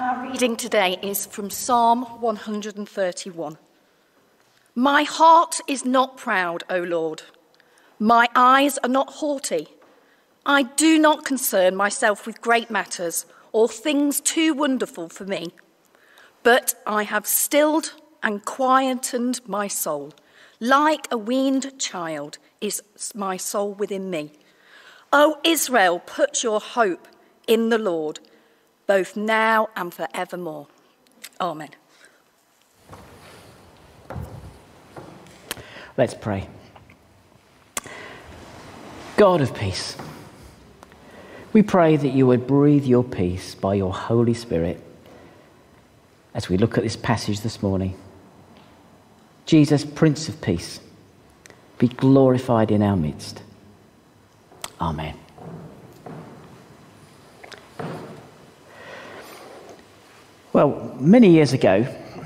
Our reading today is from Psalm 131. My heart is not proud, O Lord. My eyes are not haughty. I do not concern myself with great matters or things too wonderful for me. But I have stilled and quietened my soul. Like a weaned child is my soul within me. O Israel, put your hope in the Lord, both now and forevermore. Amen. Let's pray. God of peace, we pray that you would breathe your peace by your Holy Spirit as we look at this passage this morning. Jesus, Prince of Peace, be glorified in our midst. Amen. Well, many years ago,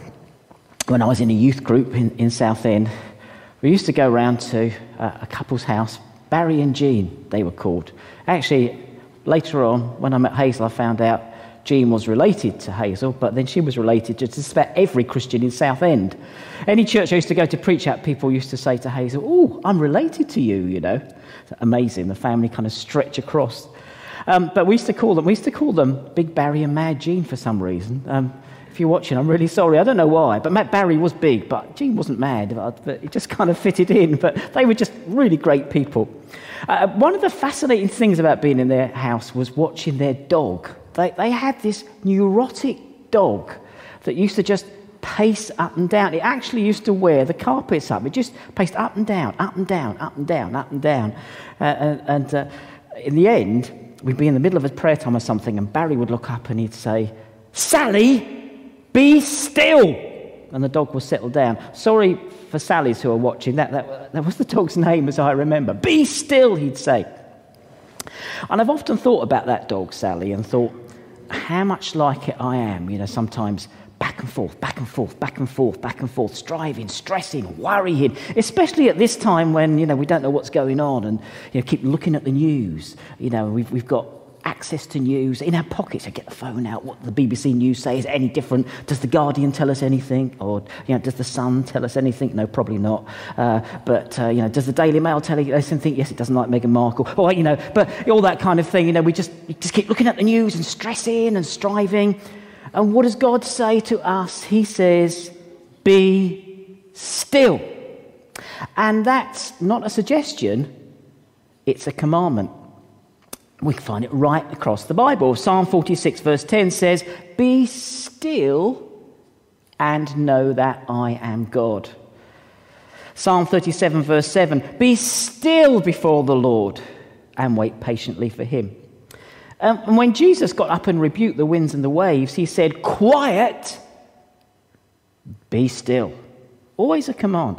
when I was in a youth group in Southend, we used to go around to a couple's house, Barry and Jean, they were called. Actually, later on, when I met Hazel, I found out Jean was related to Hazel, but then she was related to just about every Christian in Southend. Any church I used to go to preach at, people used to say to Hazel, "Oh, I'm related to you," you know. Amazing, the family kind of stretch across. But we used to call them Big Barry and Mad Jean for some reason. If you're watching, I'm really sorry. I don't know why, but Barry was big, but Jean wasn't mad. But it just kind of fitted in. But they were just really great people. One of the fascinating things about being in their house was watching their dog. They had this neurotic dog that used to just pace up and down. It actually used to wear the carpets up. It just paced up and down, up and down, up and down, up and down. And in the end, we'd be in the middle of a prayer time or something, and Barry would look up and he'd say, "Sally, be still!" And the dog will settle down. Sorry for Sallies who are watching. That was the dog's name, as I remember. "Be still," he'd say. And I've often thought about that dog, Sally, and thought how much like it I am, you know, sometimes back and forth, back and forth, back and forth, back and forth, striving, stressing, worrying, especially at this time when, you know, we don't know what's going on and, you know, keep looking at the news. You know, we've got access to news in our pockets. I get the phone out. What the BBC News say is any different? Does the Guardian tell us anything? Or, you know, does the Sun tell us anything? No, probably not. But you know, does the Daily Mail tell us anything? Yes, it doesn't like Meghan Markle. Or, you know, but all that kind of thing. You know, we just keep looking at the news and stressing and striving. And what does God say to us? He says, "Be still." And that's not a suggestion. It's a commandment. We can find it right across the Bible. Psalm 46 verse 10 says, "Be still and know that I am God." Psalm 37 verse 7, "Be still before the Lord and wait patiently for him." And when Jesus got up and rebuked the winds and the waves, he said, "Quiet, be still." Always a command.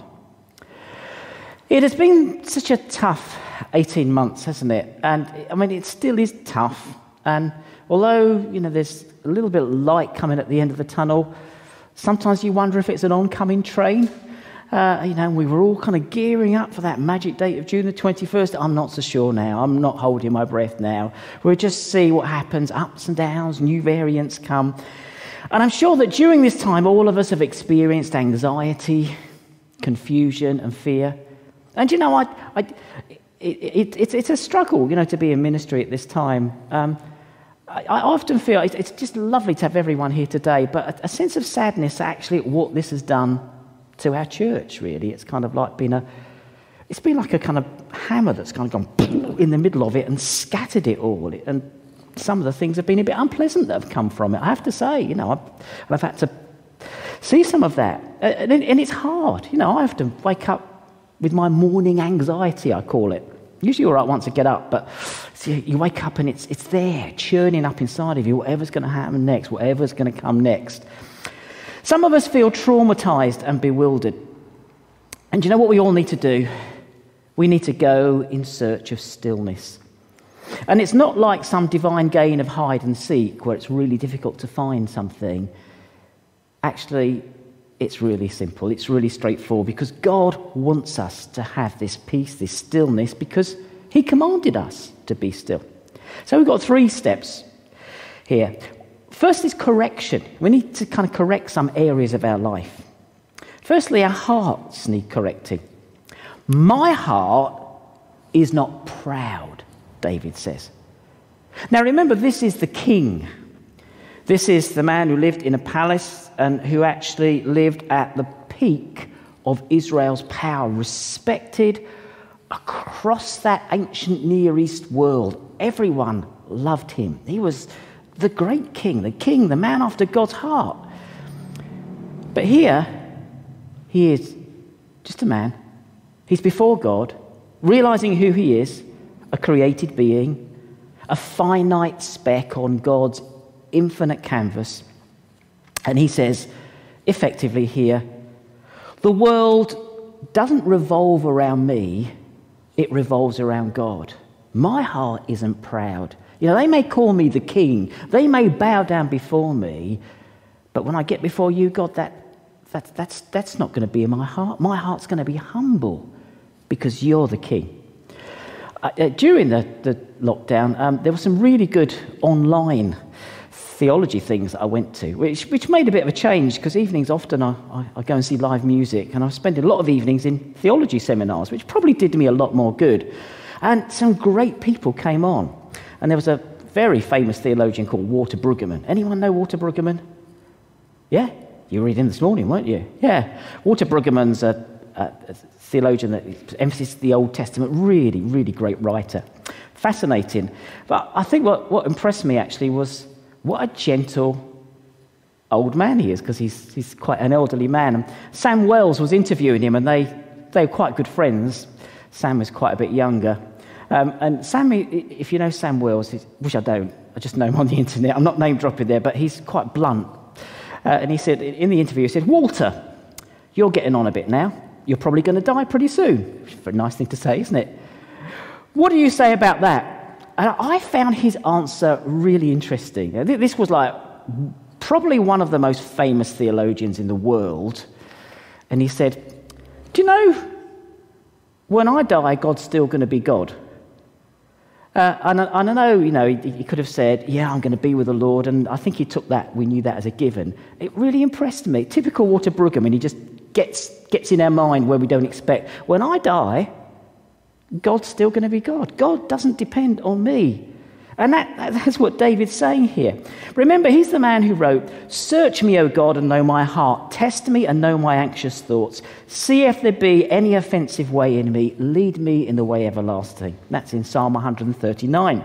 It has been such a tough 18 months, hasn't it? And I mean, it still is tough. And although, you know, there's a little bit of light coming at the end of the tunnel, sometimes you wonder if it's an oncoming train. You know, we were all kind of gearing up for that magic date of June the 21st. I'm not so sure now. I'm not holding my breath now. We'll just see what happens. Ups and downs, new variants come. And I'm sure that during this time, all of us have experienced anxiety, confusion and fear. And, you know, it's a struggle, you know, to be in ministry at this time. I often feel it's just lovely to have everyone here today, but a sense of sadness actually at what this has done to our church, really. It's kind of like it's been like a kind of hammer that's kind of gone in the middle of it and scattered it all. And some of the things have been a bit unpleasant that have come from it, I have to say. You know, I've had to see some of that. And it's hard. You know, I have to wake up with my morning anxiety, I call it. Usually all right once I get up, but see, you wake up and it's there, churning up inside of you, whatever's going to happen next, whatever's going to come next. Some of us feel traumatized and bewildered. And do you know what we all need to do? We need to go in search of stillness. And it's not like some divine game of hide and seek where it's really difficult to find something. Actually, it's really simple. It's really straightforward because God wants us to have this peace, this stillness, because he commanded us to be still. So we've got 3 steps here. First is correction. We need to kind of correct some areas of our life. Firstly, our hearts need correcting. My heart is not proud, David says. Now remember, this is the king. This is the man who lived in a palace and who actually lived at the peak of Israel's power, respected across that ancient Near East world. Everyone loved him. He was the great king, the man after God's heart. But here, he is just a man. He's before God, realizing who he is, a created being, a finite speck on God's infinite canvas. And he says, effectively here, the world doesn't revolve around me, it revolves around God. My heart isn't proud. You know, they may call me the king, they may bow down before me, but when I get before you, God, that's not going to be in my heart. My heart's going to be humble because you're the king. During the lockdown, there were some really good online theology things that I went to, which made a bit of a change, because evenings often I go and see live music, and I was spending a lot of evenings in theology seminars, which probably did me a lot more good. And some great people came on. And there was a very famous theologian called Walter Brueggemann. Anyone know Walter Brueggemann? Yeah? You were reading this morning, weren't you? Yeah. Walter Brueggemann's a theologian that emphasizes the Old Testament. Really, really great writer. Fascinating. But I think what impressed me actually was what a gentle old man he is, because he's quite an elderly man. And Sam Wells was interviewing him, and they were quite good friends. Sam was quite a bit younger. And Sam, if you know Sam Wells, which I don't, I just know him on the internet. I'm not name dropping there, but he's quite blunt. And he said, in the interview, he said, Walter, you're getting on a bit now. You're probably going to die pretty soon. Which is a very nice thing to say, isn't it? What do you say about that? And I found his answer really interesting. This was like probably one of the most famous theologians in the world. And he said, do you know, when I die, God's still going to be God. And I know, he could have said, yeah, I'm going to be with the Lord. And I think he took that, we knew that as a given. It really impressed me. Typical Walter Brueggemann, he just gets in our mind where we don't expect. When I die, God's still going to be God. God doesn't depend on me. And that's what David's saying here. Remember, he's the man who wrote, "Search me, O God, and know my heart. Test me and know my anxious thoughts. See if there be any offensive way in me. Lead me in the way everlasting." That's in Psalm 139.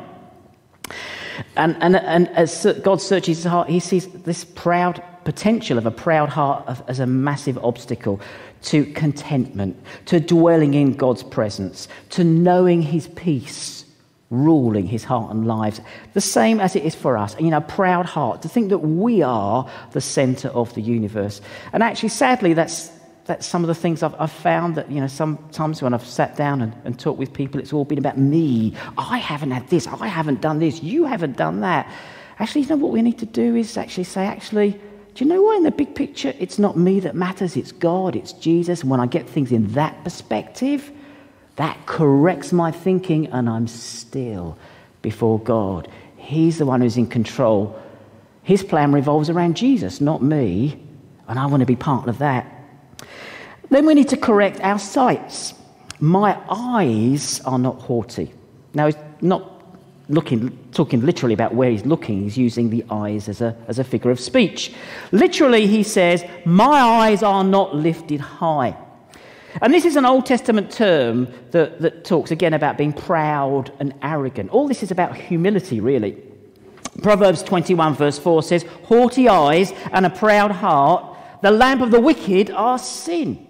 And as God searches his heart, he sees this proud potential of a proud heart as a massive obstacle to contentment, to dwelling in God's presence, to knowing his peace ruling his heart and lives, the same as it is for us. A proud heart, to think that we are the centre of the universe. And actually, sadly, that's some of the things I've found, that, sometimes when I've sat down and talked with people, it's all been about me. I haven't had this, I haven't done this, you haven't done that. Actually, what we need to do is actually say, do you know what, in the big picture, it's not me that matters, it's God, it's Jesus. And when I get things in that perspective, that corrects my thinking, and I'm still before God. He's the one who's in control. His plan revolves around Jesus, not me, and I want to be part of that. Then we need to correct our sights. My eyes are not haughty. Now, he's not talking literally about where he's looking. He's using the eyes as a figure of speech. Literally, he says, my eyes are not lifted high. And this is an Old Testament term that talks again about being proud and arrogant. All this is about humility, really. Proverbs 21 verse 4 says, haughty eyes and a proud heart, the lamp of the wicked are sin.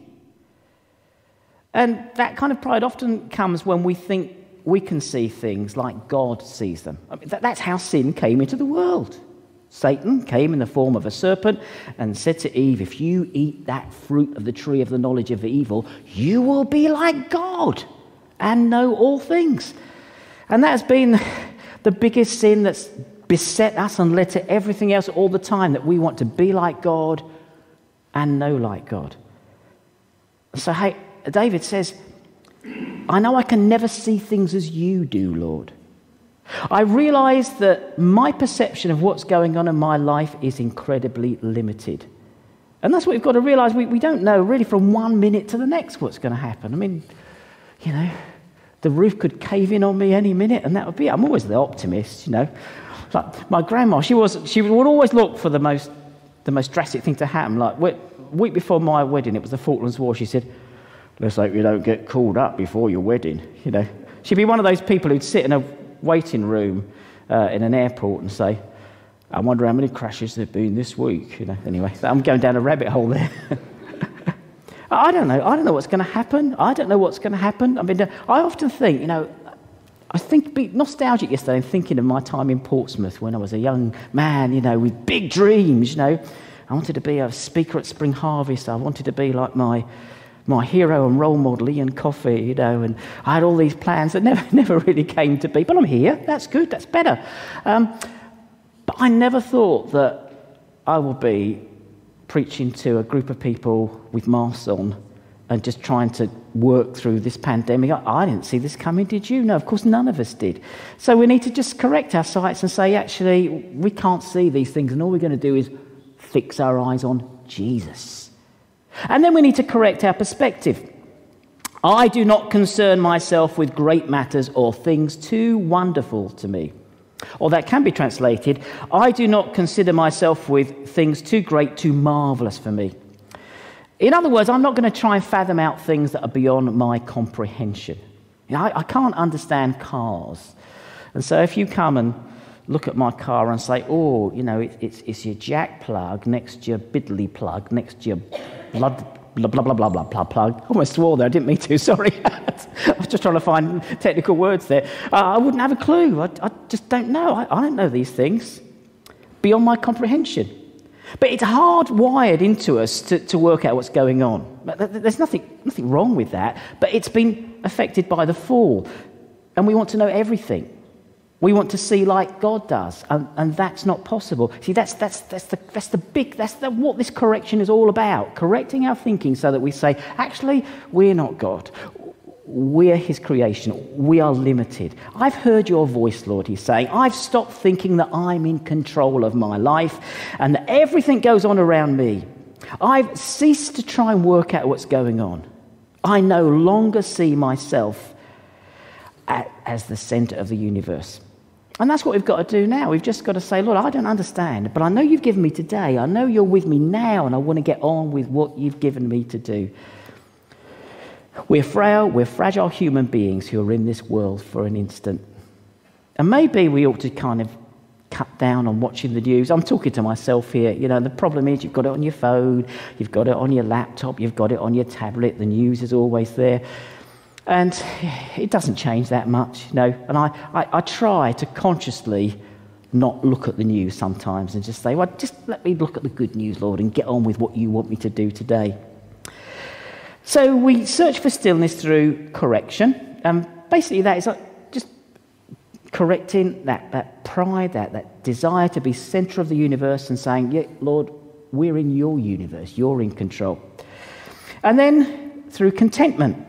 And that kind of pride often comes when we think we can see things like God sees them. That's how sin came into the world. Satan came in the form of a serpent and said to Eve, if you eat that fruit of the tree of the knowledge of evil, you will be like God and know all things. And that has been the biggest sin that's beset us and led to everything else all the time, that we want to be like God and know like God. So, hey, David says, I know I can never see things as you do, Lord. I realise that my perception of what's going on in my life is incredibly limited. And that's what we've got to realise. We don't know really from 1 minute to the next what's going to happen. I mean, you know, the roof could cave in on me any minute and that would be it. I'm always the optimist, you know. Like my grandma, she would always look for the most drastic thing to happen. Like week before my wedding, it was the Falklands War, she said, let's hope you don't get called up before your wedding, you know. She'd be one of those people who'd sit in a waiting room in an airport and say, I wonder how many crashes there have been this week, you know. Anyway, I'm going down a rabbit hole there. I don't know what's going to happen. I don't know what's going to happen. I mean, I often think, you know, I think be nostalgic yesterday and thinking of my time in Portsmouth when I was a young man, you know, with big dreams, you know. I wanted to be a speaker at Spring Harvest. I wanted to be like my hero and role model, Ian Coffey, you know, and I had all these plans that never really came to be. But I'm here. That's good. That's better. But I never thought that I would be preaching to a group of people with masks on and just trying to work through this pandemic. I didn't see this coming, did you? No, of course none of us did. So we need to just correct our sights and say, actually, we can't see these things, and all we're going to do is fix our eyes on Jesus. And then we need to correct our perspective. I do not concern myself with great matters or things too wonderful to me. Or that can be translated, I do not consider myself with things too great, too marvellous for me. In other words, I'm not going to try and fathom out things that are beyond my comprehension. You know, I can't understand cars. And so if you come and look at my car and say, oh, you know, it's your jack plug next to your biddly plug, next to your blood blah, blah, blah, blah, blah, blah, plug. I almost swore there, I didn't mean to, sorry. I was just trying to find technical words there. I wouldn't have a clue. I just don't know. I don't know these things. Beyond my comprehension. But it's hardwired into us to work out what's going on. There's nothing wrong with that, but it's been affected by the fall. And we want to know everything. We want to see like God does, and that's not possible. See, that's what this correction is all about. Correcting our thinking so that we say, actually, we're not God. We're his creation. We are limited. I've heard your voice, Lord, he's saying. I've stopped thinking that I'm in control of my life and that everything goes on around me. I've ceased to try and work out what's going on. I no longer see myself as the center of the universe. And that's what we've got to do now. We've just got to say, Lord, I don't understand, but I know you've given me today. I know you're with me now, and I want to get on with what you've given me to do. We're frail, we're fragile human beings who are in this world for an instant. And maybe we ought to kind of cut down on watching the news. I'm talking to myself here. You know, the problem is you've got it on your phone, you've got it on your laptop, you've got it on your tablet. The news is always there. And it doesn't change that much, you know. And I try to consciously not look at the news sometimes and just say, well, just let me look at the good news, Lord, and get on with what you want me to do today. So we search for stillness through correction. Basically, that is just correcting that pride, that desire to be center of the universe and saying, yeah, Lord, we're in your universe. You're in control. And then through contentment.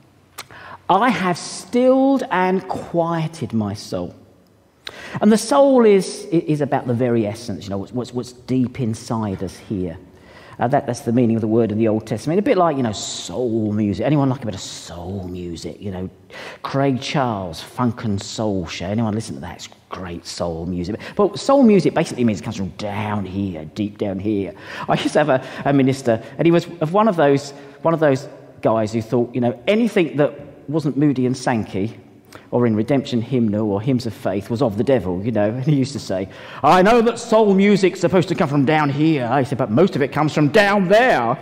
I have stilled and quieted my soul. And the soul is about the very essence, you know, what's deep inside us here. That's the meaning of the word in the Old Testament. A bit like, you know, soul music. Anyone like a bit of soul music? You know, Craig Charles, Funk and Soul Show. Anyone listen to that? It's great soul music. But soul music basically means it comes from down here, deep down here. I used to have a minister, and he was one of those guys who thought, you know, anything that wasn't Moody and Sankey or in Redemption Hymnal or Hymns of Faith was of the devil, you know. And he used to say, I know that soul music's supposed to come from down here. I said, but most of it comes from down there.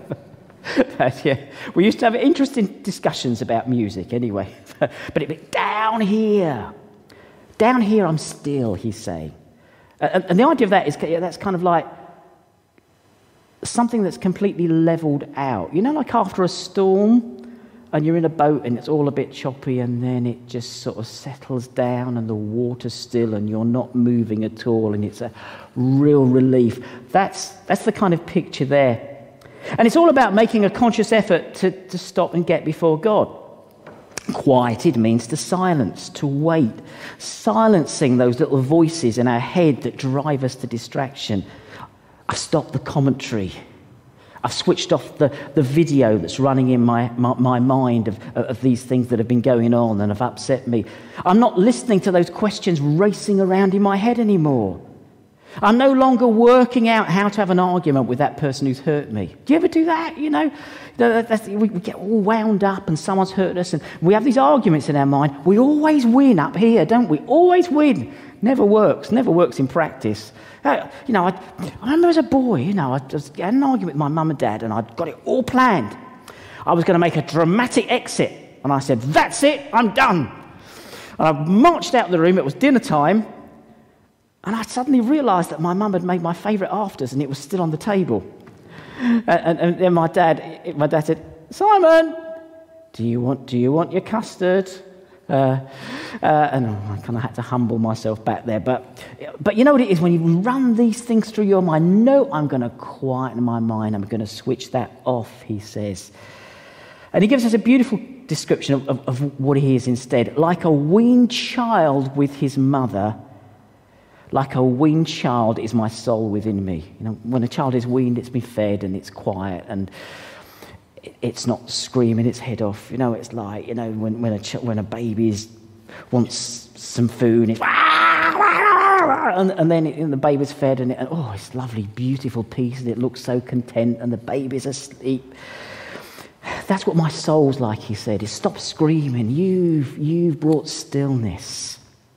But yeah, we used to have interesting discussions about music anyway. But it'd be down here. Down here I'm still, he's saying. And the idea of that is that's kind of like something that's completely leveled out. You know, like after a storm, and you're in a boat and it's all a bit choppy, and then it just sort of settles down and the water's still and you're not moving at all, and it's a real relief. That's the kind of picture there. And it's all about making a conscious effort to stop and get before God. Quieted means to silence, to wait, silencing those little voices in our head that drive us to distraction. I've stopped the commentary. I've switched off the video that's running in my mind of these things that have been going on and have upset me. I'm not listening to those questions racing around in my head anymore. I'm no longer working out how to have an argument with that person who's hurt me. Do you ever do that? You know, we get all wound up and someone's hurt us and we have these arguments in our mind. We always win up here, don't we? Always win. Never works in practice. I remember as a boy, I just had an argument with my mum and dad and I'd got it all planned. I was going to make a dramatic exit and I said, that's it, I'm done. And I marched out of the room, it was dinner time, and I suddenly realised that my mum had made my favourite afters and it was still on the table. And then my dad said, Simon, do you want your custard? And I kind of had to humble myself back there. But you know what it is when you run these things through your mind? No, I'm going to quieten my mind. I'm going to switch that off, he says. And he gives us a beautiful description of what he is instead. Like a weaned child with his mother, like a weaned child is my soul within me. You know, when a child is weaned, it's been fed and it's quiet and it's not screaming its head off. You know, it's like, you know, when a baby wants some food, it's and then the baby's fed and it's lovely, beautiful peace and it looks so content and the baby's asleep. That's what my soul's like, he said, is stop screaming. You've brought stillness.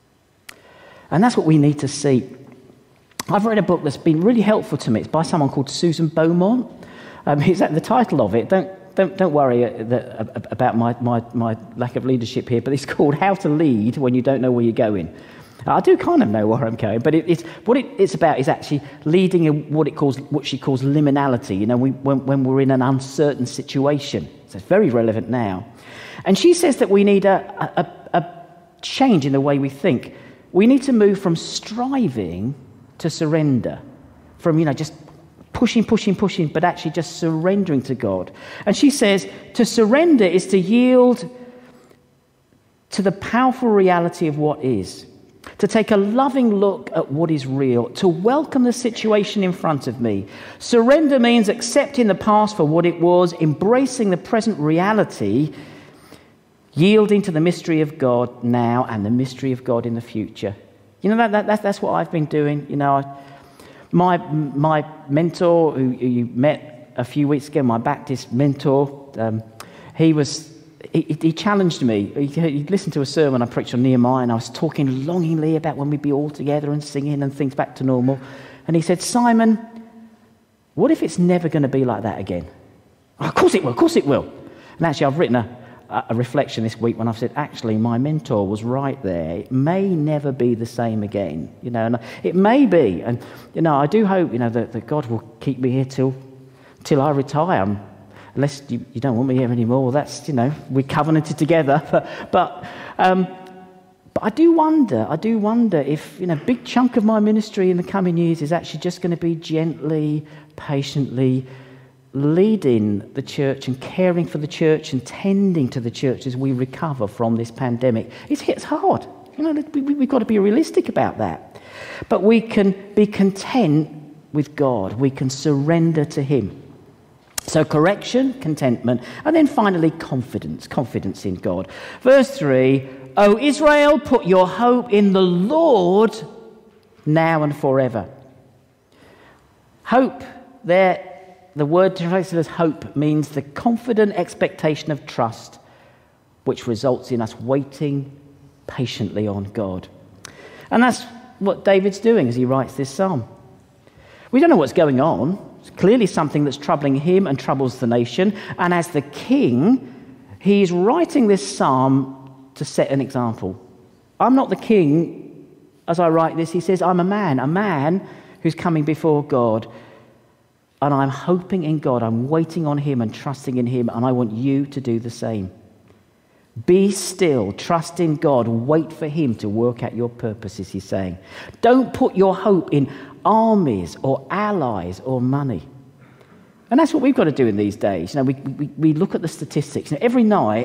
And that's what we need to see. I've read a book that's been really helpful to me. It's by someone called Susan Beaumont. Is that the title of it? Don't worry about my lack of leadership here, but it's called How to Lead When You Don't Know Where You're Going. I do kind of know where I'm going, but what it's about is actually leading in what she calls liminality. You know, when we're in an uncertain situation. So it's very relevant now. And she says that we need a change in the way we think. We need to move from striving to surrender, from just pushing, but actually just surrendering to God. And she says to surrender is to yield to the powerful reality of what is, to take a loving look at what is real, to welcome the situation in front of me. Surrender means accepting the past for what it was, embracing the present reality, yielding to the mystery of God now and the mystery of God in the future. You know, that's what I've been doing. You know, my mentor, who you met a few weeks ago, my Baptist mentor, he challenged me. He listened to a sermon I preached on Nehemiah, and I was talking longingly about when we'd be all together and singing and things back to normal. And he said, Simon, what if it's never going to be like that again? Oh, of course it will. And actually, I've written a reflection this week when I've said, actually, my mentor was right there. It may never be the same again, and it may be. And, I do hope, that God will keep me here till I retire. Unless you don't want me here anymore, that's, we're covenanted together. But I do wonder if, a big chunk of my ministry in the coming years is actually just going to be gently, patiently leading the church and caring for the church and tending to the church as we recover from this pandemic. It's hard. We've got to be realistic about that. But we can be content with God. We can surrender to him. So correction, contentment, and then finally confidence in God. Verse 3, O Israel, put your hope in the Lord now and forever. Hope there. The word translated as hope means the confident expectation of trust, which results in us waiting patiently on God. And that's what David's doing as he writes this psalm. We don't know what's going on. It's clearly something that's troubling him and troubles the nation. And as the king, he's writing this psalm to set an example. I'm not the king as I write this. He says, I'm a man who's coming before God. And I'm hoping in God, I'm waiting on him and trusting in him, and I want you to do the same. Be still, trust in God, wait for him to work out your purposes, he's saying. Don't put your hope in armies or allies or money. And that's what we've got to do in these days. We look at the statistics. Every night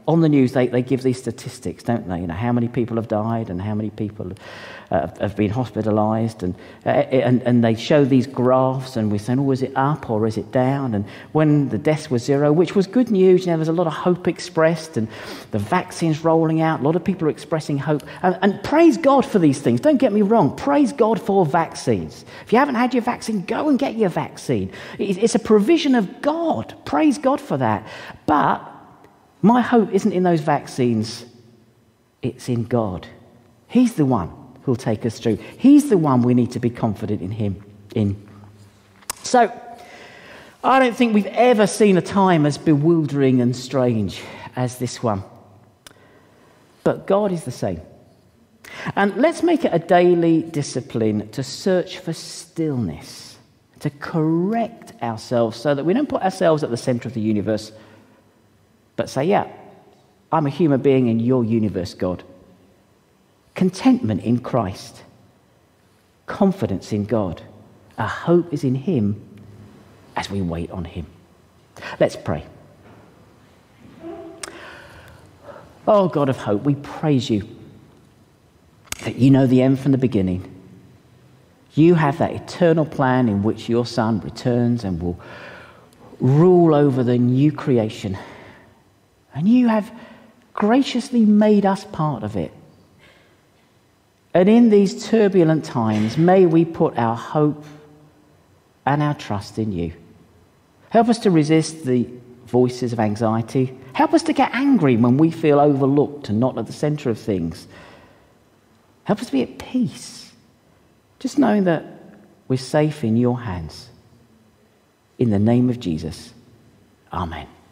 On the news, they give these statistics, don't they? How many people have died and how many people have been hospitalised. And they show these graphs, and we're saying, oh, is it up or is it down? And when the deaths were 0, which was good news, there's a lot of hope expressed, and the vaccine's rolling out. A lot of people are expressing hope. And praise God for these things. Don't get me wrong. Praise God for vaccines. If you haven't had your vaccine, go and get your vaccine. It's a provision of God. Praise God for that. But my hope isn't in those vaccines, it's in God. He's the one who'll take us through. He's the one we need to be confident in him in. So, I don't think we've ever seen a time as bewildering and strange as this one. But God is the same. And let's make it a daily discipline to search for stillness, to correct ourselves so that we don't put ourselves at the centre of the universe, but say, yeah, I'm a human being in your universe, God. Contentment in Christ. Confidence in God. Our hope is in him as we wait on him. Let's pray. Oh, God of hope, we praise you that you know the end from the beginning. You have that eternal plan in which your Son returns and will rule over the new creation. And you have graciously made us part of it. And in these turbulent times, may we put our hope and our trust in you. Help us to resist the voices of anxiety. Help us to get angry when we feel overlooked and not at the centre of things. Help us to be at peace, just knowing that we're safe in your hands. In the name of Jesus, amen.